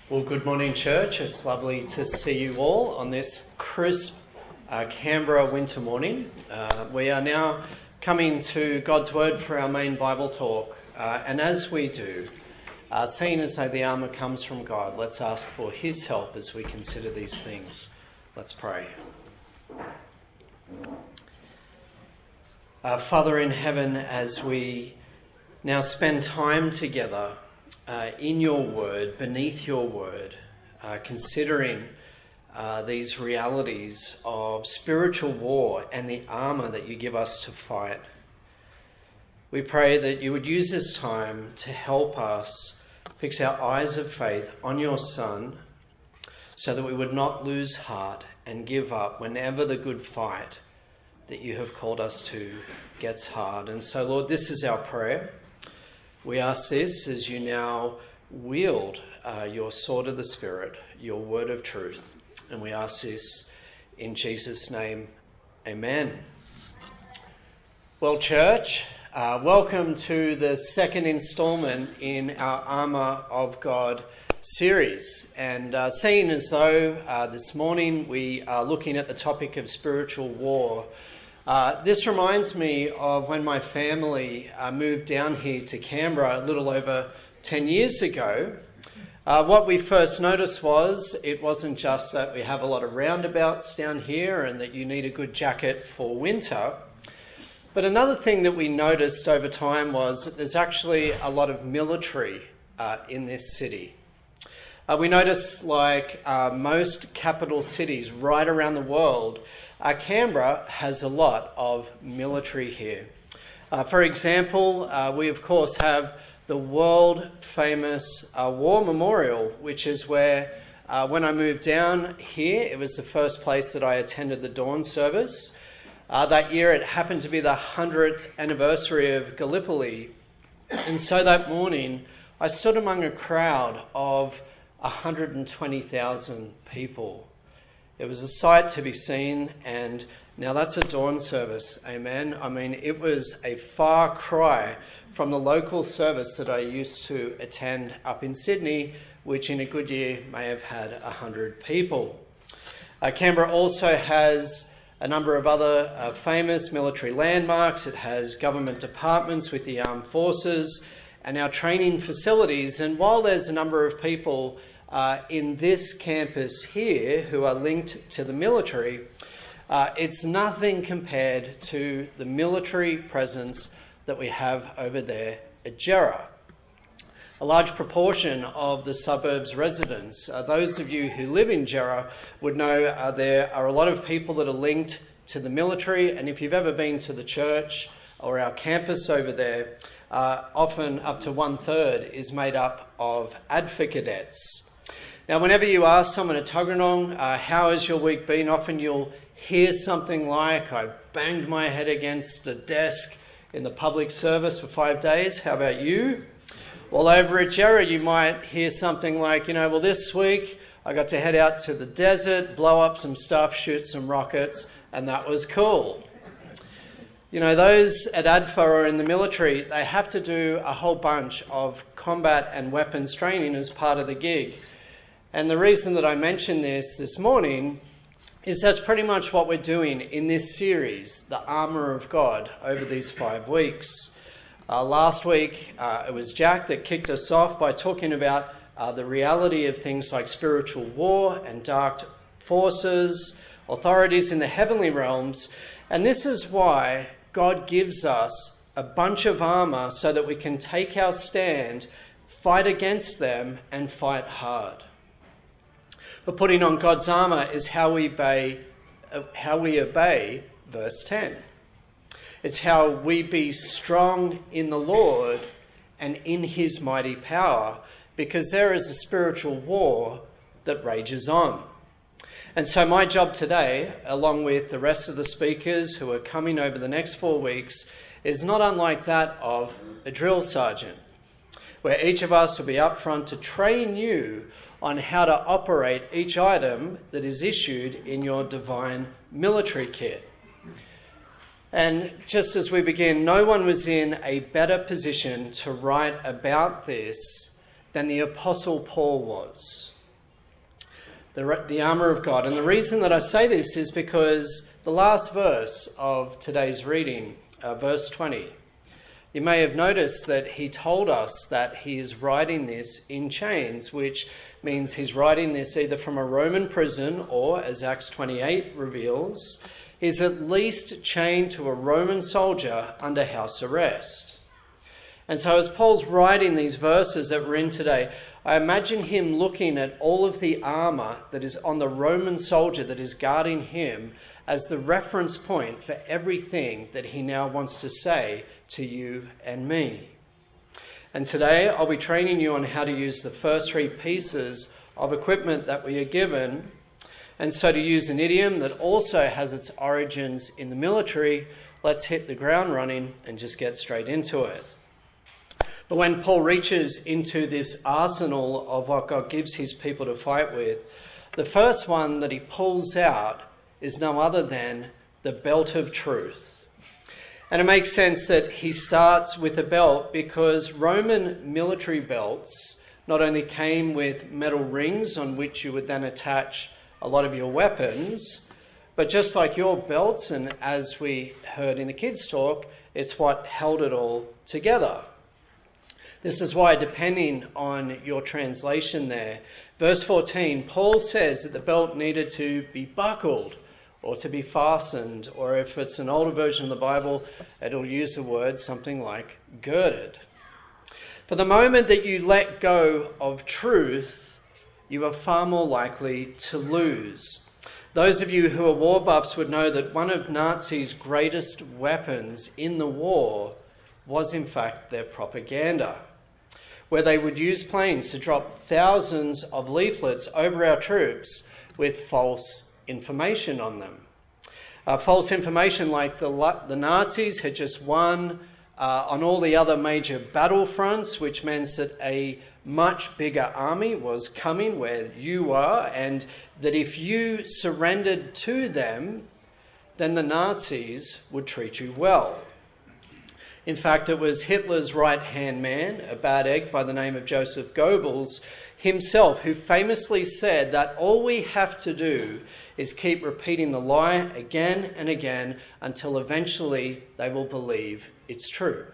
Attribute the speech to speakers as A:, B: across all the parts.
A: Well, good morning, church. It's lovely to see you all on this crisp Canberra winter morning. We are now coming to God's Word for our main Bible talk. And as we do, seeing as though the armour comes from God, let's ask for His help as we consider these things. Let's pray. Father in heaven, as we now spend time together in your word, beneath your word, considering these realities of spiritual war and the armour that you give us to fight. We pray that you would use this time to help us fix our eyes of faith on your Son, so that we would not lose heart and give up whenever the good fight that you have called us to gets hard. And so, Lord, this is our prayer. We ask this as you now wield your sword of the Spirit, your word of truth. And we ask this in Jesus' name. Amen. Well, church, welcome to the second instalment in our Armour of God series. And seeing as though this morning we are looking at the topic of spiritual war, this reminds me of when my family moved down here to Canberra a little over 10 years ago. What we first noticed was it wasn't just that we have a lot of roundabouts down here and that you need a good jacket for winter. But another thing that we noticed over time was that there's actually a lot of military in this city. We noticed, like most capital cities right around the world, Canberra has a lot of military here. For example, we of course have the world famous War Memorial, which is where when I moved down here, it was the first place that I attended the dawn service. That year it happened to be the 100th anniversary of Gallipoli. And so that morning I stood among a crowd of 120,000 people. It was a sight to be seen, and now that's a dawn service, amen? I mean, it was a far cry from the local service that I used to attend up in Sydney, which in a good year may have had 100 people. Canberra also has a number of other famous military landmarks. It has government departments with the armed forces and our training facilities. And while there's a number of people in this campus here who are linked to the military, it's nothing compared to the military presence that we have over there at Gerra. A large proportion of the suburbs residents, those of you who live in Gerra would know there are a lot of people that are linked to the military, and if you've ever been to the church or our campus over there, often up to 1/3 is made up of ADFA cadets. Now, whenever you ask someone at Tuggeranong, how has your week been? Often you'll hear something like, I banged my head against a desk in the public service for 5 days. How about you? Well, over at Gerra, you might hear something like, well, this week I got to head out to the desert, blow up some stuff, shoot some rockets, and that was cool. Those at ADFA or in the military, they have to do a whole bunch of combat and weapons training as part of the gig. And the reason that I mention this morning is that's pretty much what we're doing in this series, the Armour of God, over these 5 weeks. Last week, it was Jack that kicked us off by talking about the reality of things like spiritual war and dark forces, authorities in the heavenly realms. And this is why God gives us a bunch of armour so that we can take our stand, fight against them, and fight hard. But putting on God's armour is how we obey verse 10. It's how we be strong in the Lord and in his mighty power, because there is a spiritual war that rages on. And so my job today, along with the rest of the speakers who are coming over the next 4 weeks, is not unlike that of a drill sergeant, where each of us will be up front to train you on how to operate each item that is issued in your divine military kit. And just as we begin, no one was in a better position to write about this than the Apostle Paul was. the armour of God. And the reason that I say this is because the last verse of today's reading, verse 20, you may have noticed that he told us that he is writing this in chains, which means he's writing this either from a Roman prison or, as Acts 28 reveals, he's at least chained to a Roman soldier under house arrest. And so as Paul's writing these verses that we're in today, I imagine him looking at all of the armour that is on the Roman soldier that is guarding him as the reference point for everything that he now wants to say to you and me. And today I'll be training you on how to use the first three pieces of equipment that we are given, and so to use an idiom that also has its origins in the military. Let's hit the ground running and just get straight into it. But when Paul reaches into this arsenal of what God gives his people to fight with, the first one that he pulls out is no other than the belt of truth. And it makes sense that he starts with a belt because Roman military belts not only came with metal rings on which you would then attach a lot of your weapons, but just like your belts, and as we heard in the kids' talk, it's what held it all together. This is why, depending on your translation there, verse 14, Paul says that the belt needed to be buckled or to be fastened, or if it's an older version of the Bible, it'll use the word something like girded. For the moment that you let go of truth, you are far more likely to lose. Those of you who are war buffs would know that one of Nazis' greatest weapons in the war was in fact their propaganda, where they would use planes to drop thousands of leaflets over our troops with false information on them. False information like the Nazis had just won on all the other major battlefronts, which meant that a much bigger army was coming where you are, and that if you surrendered to them, then the Nazis would treat you well. In fact, it was Hitler's right-hand man, a bad egg by the name of Joseph Goebbels, himself, who famously said that all we have to do is keep repeating the lie again and again until eventually they will believe it's true.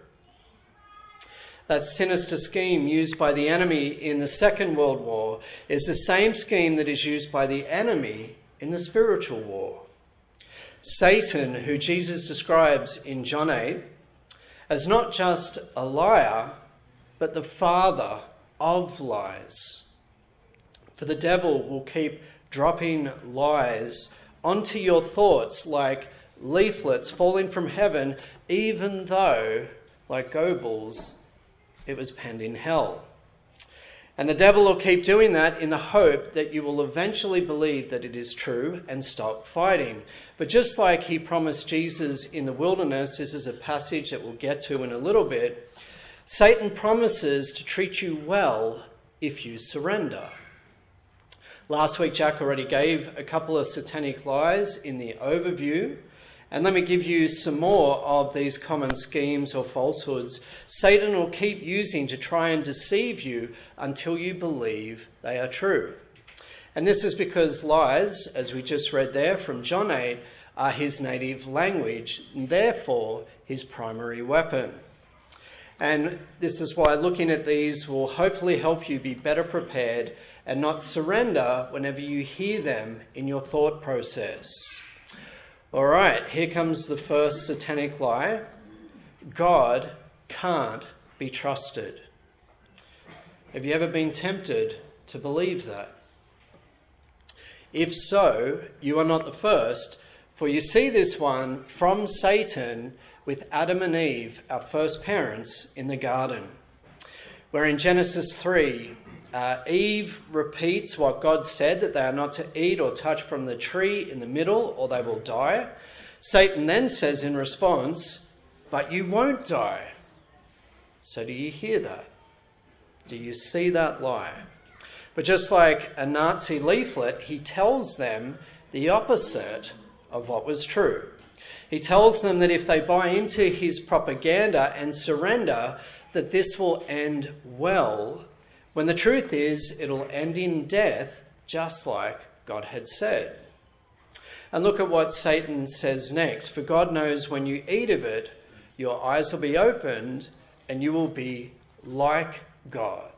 A: That sinister scheme used by the enemy in the Second World War is the same scheme that is used by the enemy in the spiritual war. Satan, who Jesus describes in John 8, as not just a liar, but the father of lies. For the devil will keep dropping lies onto your thoughts like leaflets falling from heaven, even though, like Goebbels, it was penned in hell. And the devil will keep doing that in the hope that you will eventually believe that it is true and stop fighting. But just like he promised Jesus in the wilderness, this is a passage that we'll get to in a little bit, Satan promises to treat you well if you surrender. Last week, Jack already gave a couple of satanic lies in the overview. And let me give you some more of these common schemes or falsehoods Satan will keep using to try and deceive you until you believe they are true. And this is because lies, as we just read there from John 8, are his native language, and therefore his primary weapon. And this is why looking at these will hopefully help you be better prepared and not surrender whenever you hear them in your thought process. All right, here comes the first satanic lie. God can't be trusted. Have you ever been tempted to believe that? If so, you are not the first, for you see this one from Satan with Adam and Eve, our first parents, in the garden, where in Genesis 3, Eve repeats what God said, that they are not to eat or touch from the tree in the middle or they will die. Satan then says in response, but you won't die. So do you hear that? Do you see that lie? But just like a Nazi leaflet, he tells them the opposite of what was true. He tells them that if they buy into his propaganda and surrender, that this will end well, when the truth is it'll end in death, just like God had said. And look at what Satan says next. For God knows when you eat of it, your eyes will be opened and you will be like God.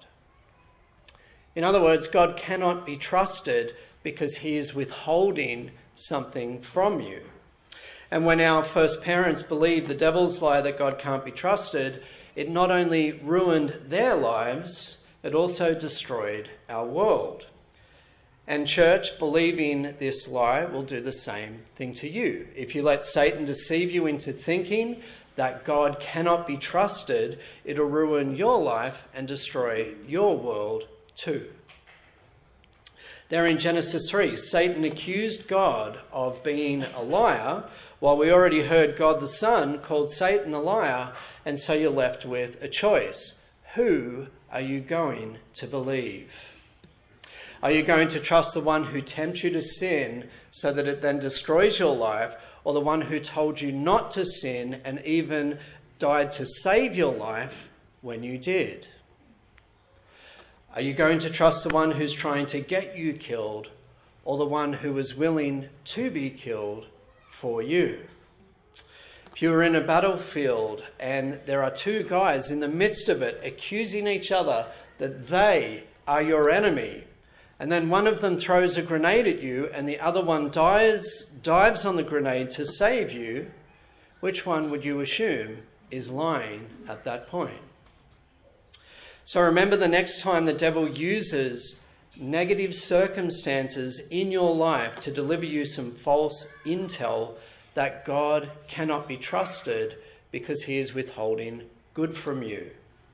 A: In other words, God cannot be trusted because he is withholding something from you. And when our first parents believed the devil's lie that God can't be trusted, it not only ruined their lives, it also destroyed our world. And church, believing this lie will do the same thing to you. If you let Satan deceive you into thinking that God cannot be trusted, it'll ruin your life and destroy your world too. There in Genesis 3, Satan accused God of being a liar, while we already heard God the Son called Satan a liar, and so you're left with a choice. Who are you going to believe? Are you going to trust the one who tempts you to sin so that it then destroys your life, or the one who told you not to sin and even died to save your life when you did? Are you going to trust the one who's trying to get you killed, or the one who was willing to be killed for you? If you were in a battlefield and there are two guys in the midst of it accusing each other that they are your enemy, and then one of them throws a grenade at you and the other one dives on the grenade to save you, which one would you assume is lying at that point? So remember, the next time the devil uses negative circumstances in your life to deliver you some false intel, that God cannot be trusted because he is withholding good from you.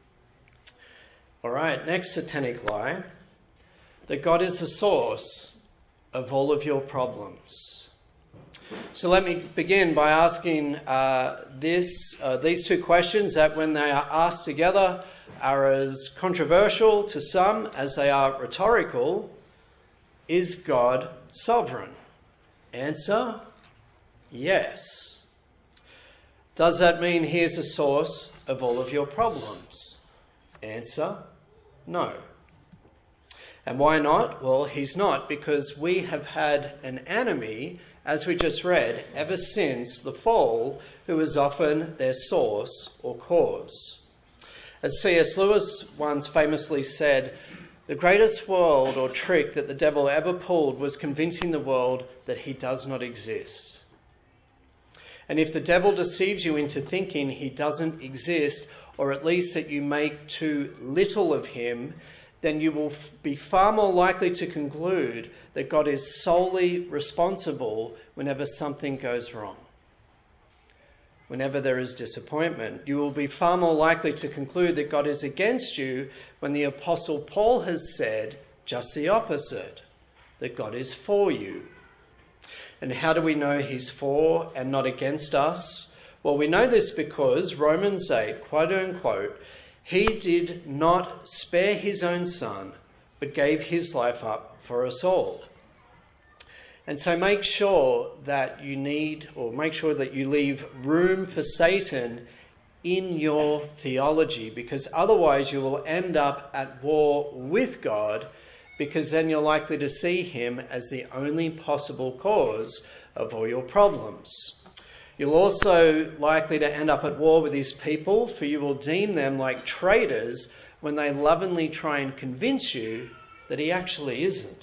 A: All right, next satanic lie, that God is the source of all of your problems. So let me begin by asking these two questions that, when they are asked together, are as controversial to some as they are rhetorical. Is God sovereign? Answer: yes. Does that mean he is the source of all of your problems? Answer: no. And why not? Well, he's not, because we have had an enemy, as we just read, ever since the fall, who is often their source or cause. As C.S. Lewis once famously said, the greatest world or trick that the devil ever pulled was convincing the world that he does not exist. And if the devil deceives you into thinking he doesn't exist, or at least that you make too little of him, then you will be far more likely to conclude that God is solely responsible whenever something goes wrong. Whenever there is disappointment, you will be far more likely to conclude that God is against you when the Apostle Paul has said just the opposite, that God is for you. And how do we know he's for and not against us? Well, we know this because Romans 8, quote unquote, he did not spare his own son, but gave his life up for us all. And so make sure that you leave room for Satan in your theology, because otherwise you will end up at war with God, because then you're likely to see him as the only possible cause of all your problems. You'll also likely to end up at war with his people, for you will deem them like traitors when they lovingly try and convince you that he actually isn't.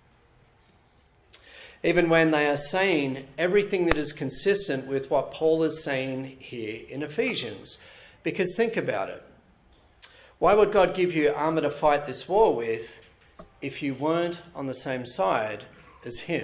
A: Even when they are saying everything that is consistent with what Paul is saying here in Ephesians. Because think about it. Why would God give you armour to fight this war with if you weren't on the same side as him?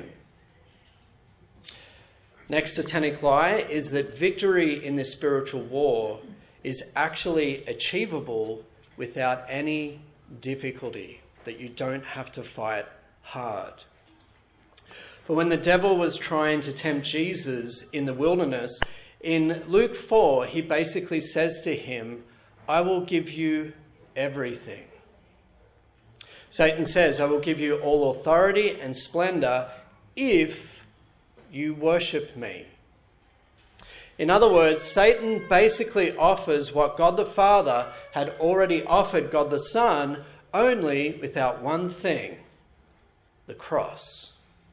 A: Next satanic lie is that victory in this spiritual war is actually achievable without any difficulty, that you don't have to fight hard. For when the devil was trying to tempt Jesus in the wilderness, in Luke 4, he basically says to him, I will give you everything. Satan says, I will give you all authority and splendor if you worship me. In other words, Satan basically offers what God the Father had already offered God the Son, only without one thing: the cross.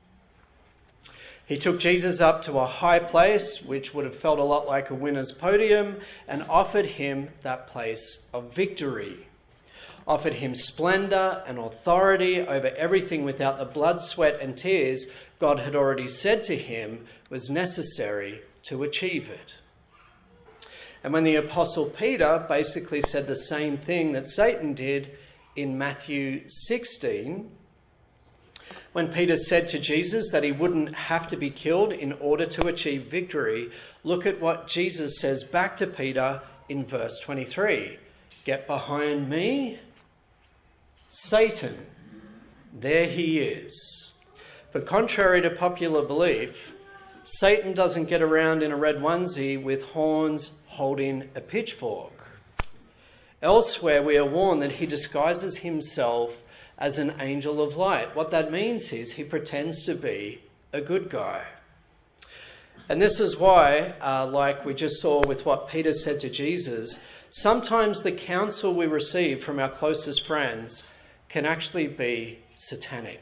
A: He took Jesus up to a high place, which would have felt a lot like a winner's podium, and offered him that place of victory. Offered him splendor and authority over everything without the blood, sweat, and tears God had already said to him was necessary to achieve it. And when the Apostle Peter basically said the same thing that Satan did in Matthew 16, when Peter said to Jesus that he wouldn't have to be killed in order to achieve victory, look at what Jesus says back to Peter in verse 23. Get behind me, Satan. There he is. For contrary to popular belief, Satan doesn't get around in a red onesie with horns holding a pitchfork. Elsewhere, we are warned that he disguises himself as an angel of light. What that means is he pretends to be a good guy. And this is why, like we just saw with what Peter said to Jesus, sometimes the counsel we receive from our closest friends can actually be satanic.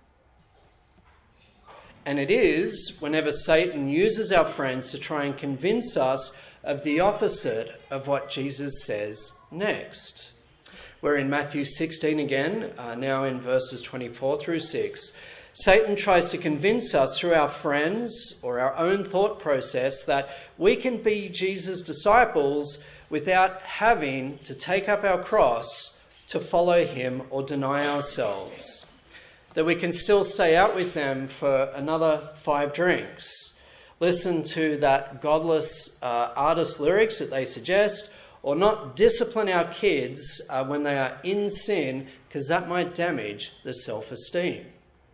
A: And it is whenever Satan uses our friends to try and convince us of the opposite of what Jesus says next. We're in Matthew 16 again, now in verses 24 through 6. Satan tries to convince us through our friends or our own thought process that we can be Jesus' disciples without having to take up our cross to follow him or deny ourselves. That we can still stay out with them for another 5 drinks, listen to that godless artist lyrics that they suggest, or not discipline our kids when they are in sin, because that might damage their self-esteem.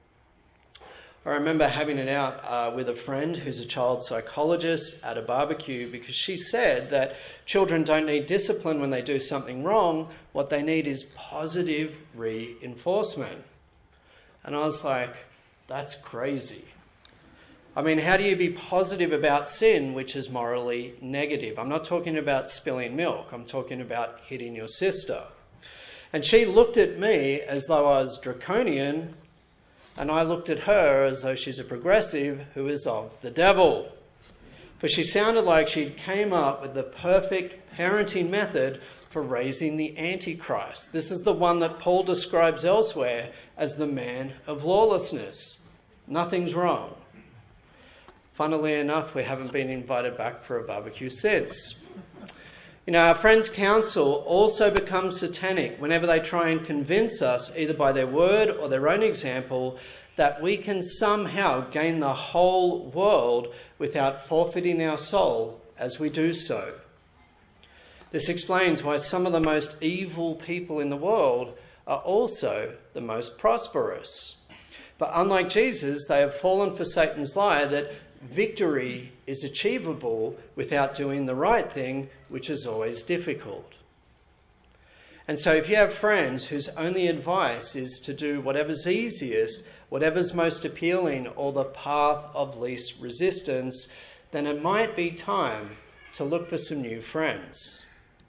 A: I remember having it out with a friend who's a child psychologist at a barbecue, because she said that children don't need discipline when they do something wrong. What they need is positive reinforcement. And I was like, that's crazy. I mean, how do you be positive about sin, which is morally negative? I'm not talking about spilling milk. I'm talking about hitting your sister. And she looked at me as though I was draconian, and I looked at her as though she's a progressive who is of the devil. For she sounded like she came up with the perfect parenting method for raising the Antichrist. This is the one that Paul describes elsewhere as the man of lawlessness. Nothing's wrong. Funnily enough, we haven't been invited back for a barbecue since. You know, our friends' counsel also becomes satanic whenever they try and convince us, either by their word or their own example, that we can somehow gain the whole world without forfeiting our soul as we do so. This explains why some of the most evil people in the world are also the most prosperous. But unlike Jesus, they have fallen for Satan's lie that victory is achievable without doing the right thing, which is always difficult. And so if you have friends whose only advice is to do whatever's easiest, whatever's most appealing, or the path of least resistance, then it might be time to look for some new friends.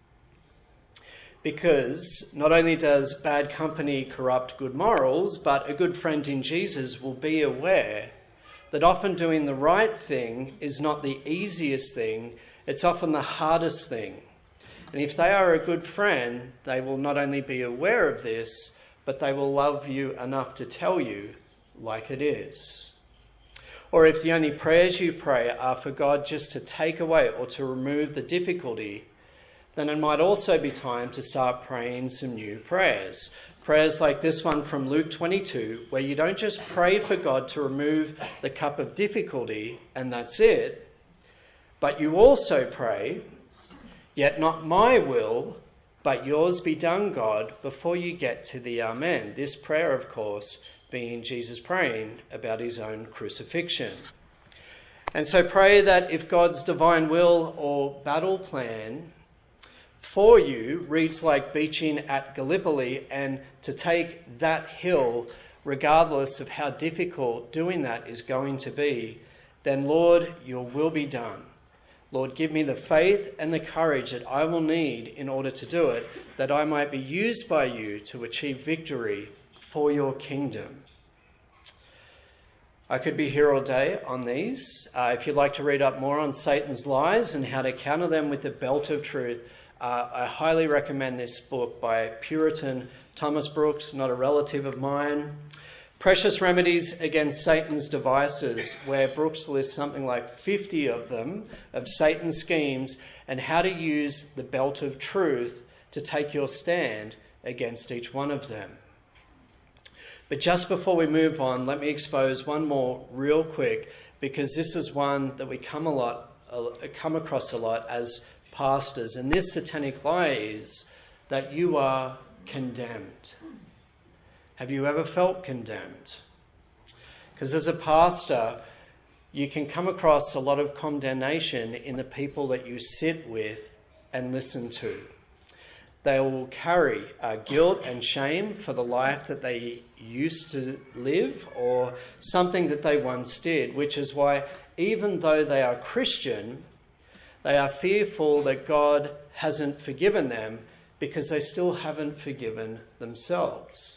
A: Because not only does bad company corrupt good morals, but a good friend in Jesus will be aware that often doing the right thing is not the easiest thing, it's often the hardest thing. And if they are a good friend, they will not only be aware of this, but they will love you enough to tell you like it is. Or if the only prayers you pray are for God just to take away or to remove the difficulty, then it might also be time to start praying some new prayers. Prayers like this one from Luke 22, where you don't just pray for God to remove the cup of difficulty and that's it, but you also pray, yet not my will, but yours be done, God, before you get to the Amen. This prayer, of course, being Jesus praying about his own crucifixion. And so pray that if God's divine will or battle plan for you reads like beaching at Gallipoli, and to take that hill, regardless of how difficult doing that is going to be, then Lord, your will be done. Lord, give me the faith and the courage that I will need in order to do it, that I might be used by you to achieve victory for your kingdom. I could be here all day on these. If you'd like to read up more on Satan's lies and how to counter them with the belt of truth, I highly recommend this book by Puritan Thomas Brooks, not a relative of mine. Precious Remedies Against Satan's Devices, where Brooks lists something like 50 of them, of Satan's schemes, and how to use the belt of truth to take your stand against each one of them. But just before we move on, let me expose one more real quick, because this is one that we come across a lot as pastors. And this satanic lie is that you are condemned. Have you ever felt condemned? Because as a pastor, you can come across a lot of condemnation in the people that you sit with and listen to. They will carry guilt and shame for the life that they used to live or something that they once did, which is why even though they are Christian, they are fearful that God hasn't forgiven them because they still haven't forgiven themselves.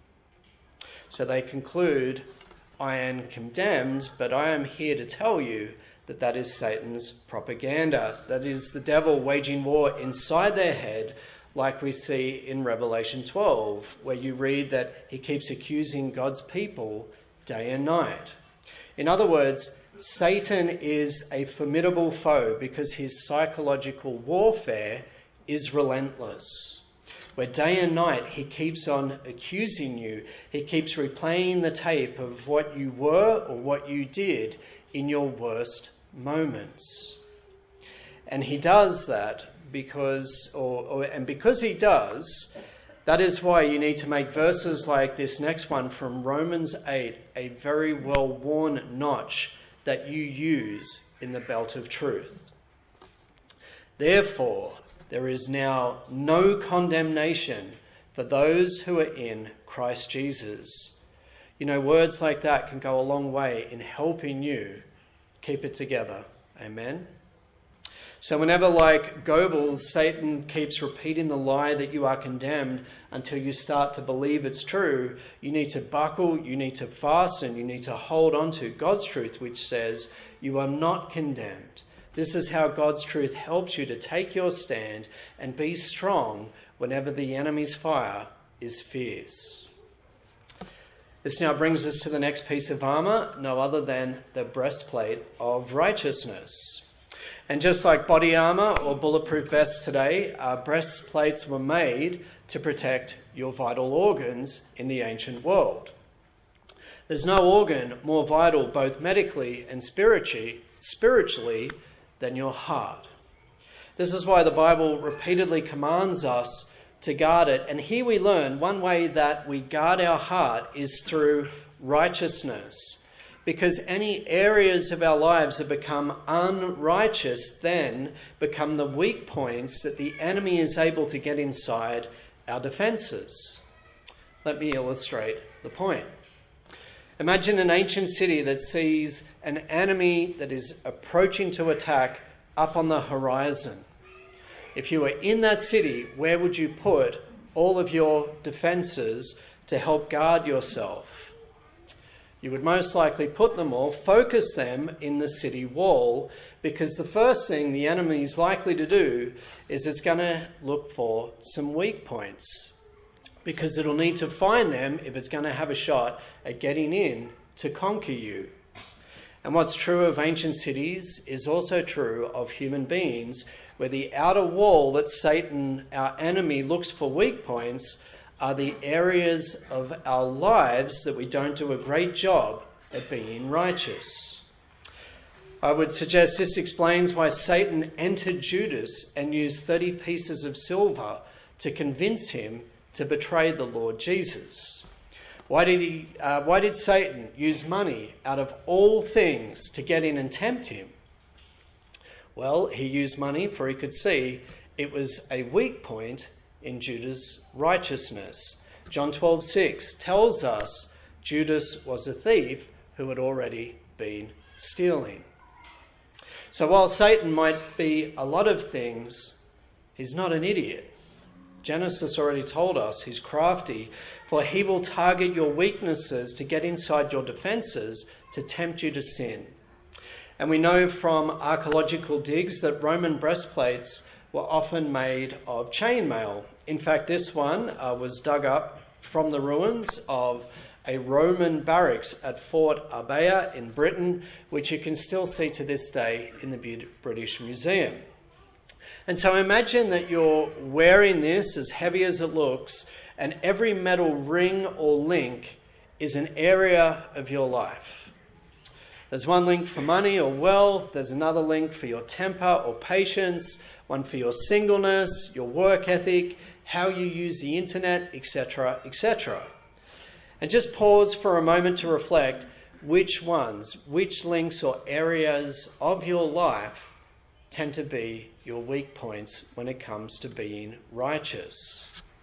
A: So they conclude, I am condemned, but I am here to tell you that that is Satan's propaganda. That is the devil waging war inside their head, like we see in Revelation 12, where you read that he keeps accusing God's people day and night. In other words, Satan is a formidable foe because his psychological warfare is relentless. Where day and night he keeps on accusing you, he keeps replaying the tape of what you were or what you did in your worst moments. And he does that because he does, that is why you need to make verses like this next one from Romans 8 a very well-worn notch that you use in the belt of truth. Therefore, there is now no condemnation for those who are in Christ Jesus. You know, words like that can go a long way in helping you keep it together. Amen? So whenever, like Goebbels, Satan keeps repeating the lie that you are condemned until you start to believe it's true, you need to buckle, you need to fasten, you need to hold on to God's truth, which says you are not condemned. This is how God's truth helps you to take your stand and be strong whenever the enemy's fire is fierce. This now brings us to the next piece of armour, no other than the breastplate of righteousness. And just like body armour or bulletproof vests today, breastplates were made to protect your vital organs in the ancient world. There's no organ more vital both medically and spiritually than your heart. This is why the Bible repeatedly commands us to guard it. And here we learn one way that we guard our heart is through righteousness. Because any areas of our lives that become unrighteous then become the weak points that the enemy is able to get inside our defences. Let me illustrate the point. Imagine an ancient city that sees an enemy that is approaching to attack up on the horizon. If you were in that city, where would you put all of your defences to help guard yourself? You would most likely put them all, focus them in the city wall, because the first thing the enemy is likely to do is it's going to look for some weak points, because it'll need to find them if it's going to have a shot at getting in to conquer you. And what's true of ancient cities is also true of human beings, where the outer wall that Satan, our enemy, looks for weak points are the areas of our lives that we don't do a great job at being righteous. I would suggest this explains why Satan entered Judas and used 30 pieces of silver to convince him to betray the Lord Jesus. Why did Satan use money out of all things to get in and tempt him? Well, he used money for he could see it was a weak point in Judas' righteousness. John 12:6 tells us Judas was a thief who had already been stealing. So while Satan might be a lot of things, he's not an idiot. Genesis already told us he's crafty, for he will target your weaknesses to get inside your defenses to tempt you to sin. And we know from archaeological digs that Roman breastplates were often made of chainmail. In fact, this one was dug up from the ruins of a Roman barracks at Fort Arbea in Britain, which you can still see to this day in the British Museum. And so imagine that you're wearing this, as heavy as it looks, and every metal ring or link is an area of your life. There's one link for money or wealth, there's another link for your temper or patience, one for your singleness, your work ethic, how you use the internet, etc., etc. And just pause for a moment to reflect which links or areas of your life tend to be your weak points when it comes to being righteous,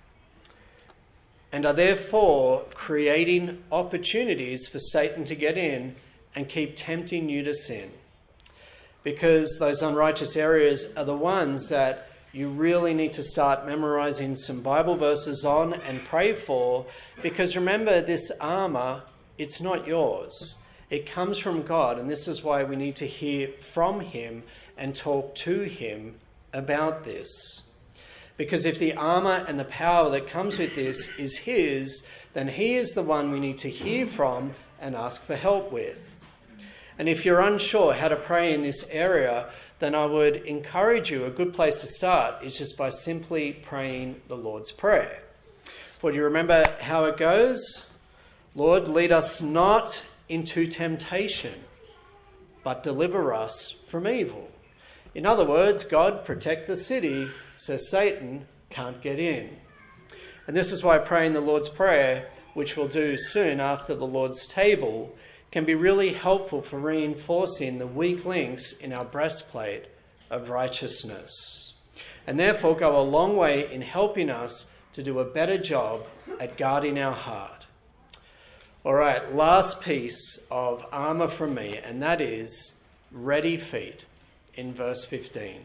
A: and are therefore creating opportunities for Satan to get in and keep tempting you to sin. Because those unrighteous areas are the ones that you really need to start memorizing some Bible verses on and pray for, because remember, this armor, it's not yours. It comes from God, and this is why we need to hear from him and talk to him about this. Because if the armor and the power that comes with this is his, then he is the one we need to hear from and ask for help with. And if you're unsure how to pray in this area, then I would encourage you, a good place to start is just by simply praying the Lord's Prayer. For do you remember how it goes? Lord, lead us not into temptation, but deliver us from evil. In other words, God, protect the city so Satan can't get in. And this is why praying the Lord's Prayer, which we'll do soon after the Lord's table, can be really helpful for reinforcing the weak links in our breastplate of righteousness, and therefore go a long way in helping us to do a better job at guarding our heart. All right, last piece of armour from me, and that is ready feet in verse 15.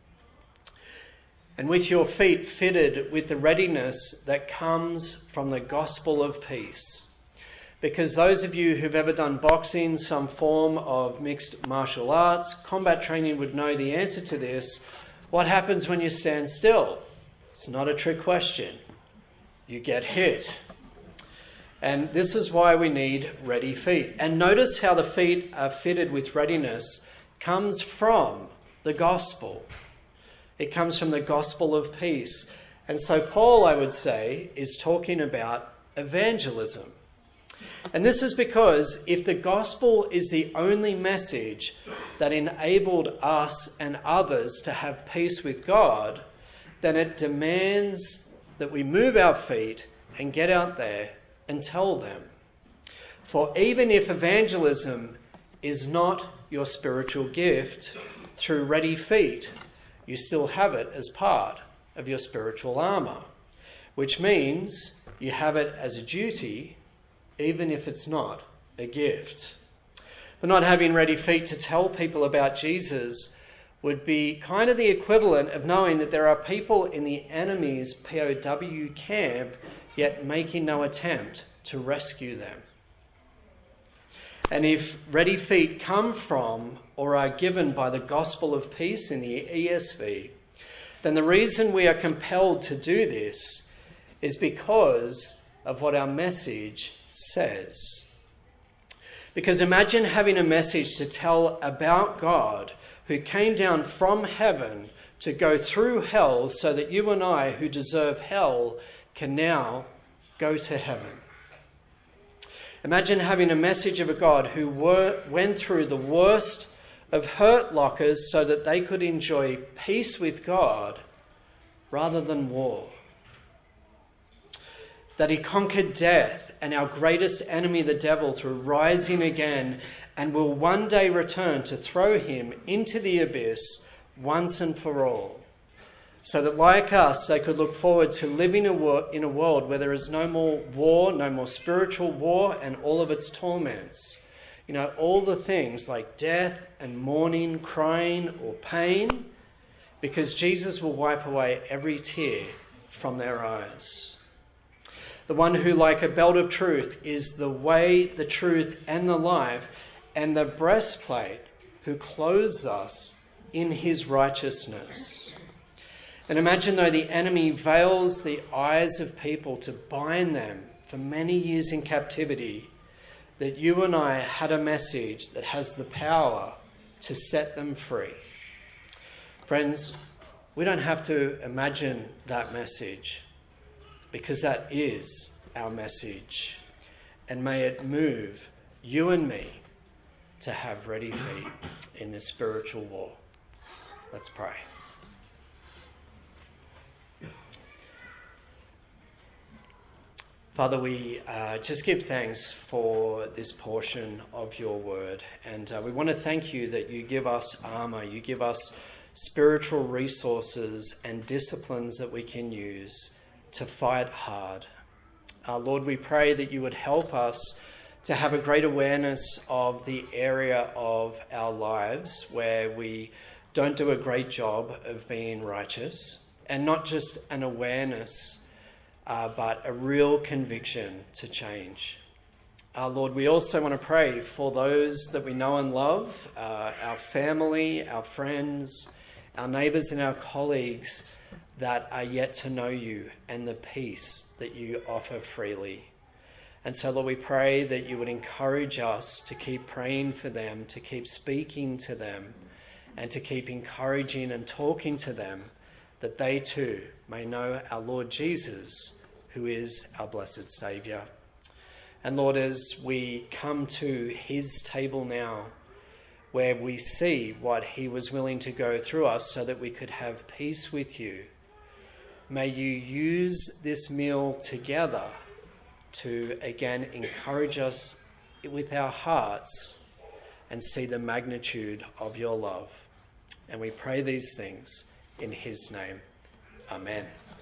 A: And with your feet fitted with the readiness that comes from the gospel of peace. Because those of you who've ever done boxing, some form of mixed martial arts, combat training would know the answer to this. What happens when you stand still? It's not a trick question. You get hit. And this is why we need ready feet. And notice how the feet are fitted with readiness comes from the gospel. It comes from the gospel of peace. And so Paul, I would say, is talking about evangelism. And this is because if the gospel is the only message that enabled us and others to have peace with God, then it demands that we move our feet and get out there and tell them. For even if evangelism is not your spiritual gift, through ready feet, you still have it as part of your spiritual armour, which means you have it as a duty, even if it's not a gift. But not having ready feet to tell people about Jesus would be kind of the equivalent of knowing that there are people in the enemy's POW camp, yet making no attempt to rescue them. And if ready feet come from or are given by the gospel of peace in the ESV, then the reason we are compelled to do this is because of what our message says. Because imagine having a message to tell about God who came down from heaven to go through hell so that you and I, who deserve hell, can now go to heaven. Imagine having a message of a God who went through the worst of hurt lockers so that they could enjoy peace with God rather than war. That he conquered death and our greatest enemy, the devil, through rising again, and will one day return to throw him into the abyss once and for all. So that like us, they could look forward to living in a world where there is no more war, no more spiritual war and all of its torments. You know, all the things like death and mourning, crying or pain, because Jesus will wipe away every tear from their eyes. the one who, like a belt of truth, is the way, the truth, and the life, and the breastplate, who clothes us in his righteousness. And imagine though the enemy veils the eyes of people to bind them for many years in captivity, that you and I had a message that has the power to set them free. Friends, we don't have to imagine that message, because that is our message. And may it move you and me to have ready feet in this spiritual war. Let's pray. Father, we just give thanks for this portion of your word. And we want to thank you that you give us armor, you give us spiritual resources and disciplines that we can use to fight hard. Lord, we pray that you would help us to have a great awareness of the area of our lives where we don't do a great job of being righteous, and not just an awareness, but a real conviction to change. Lord, we also want to pray for those that we know and love, our family, our friends, our neighbours and our colleagues that are yet to know you and the peace that you offer freely. And so, Lord, we pray that you would encourage us to keep praying for them, to keep speaking to them, and to keep encouraging and talking to them, that they too may know our Lord Jesus, who is our blessed Saviour. And Lord, as we come to his table now, where we see what he was willing to go through us so that we could have peace with you, may you use this meal together to again encourage us with our hearts and see the magnitude of your love. And we pray these things in his name. Amen.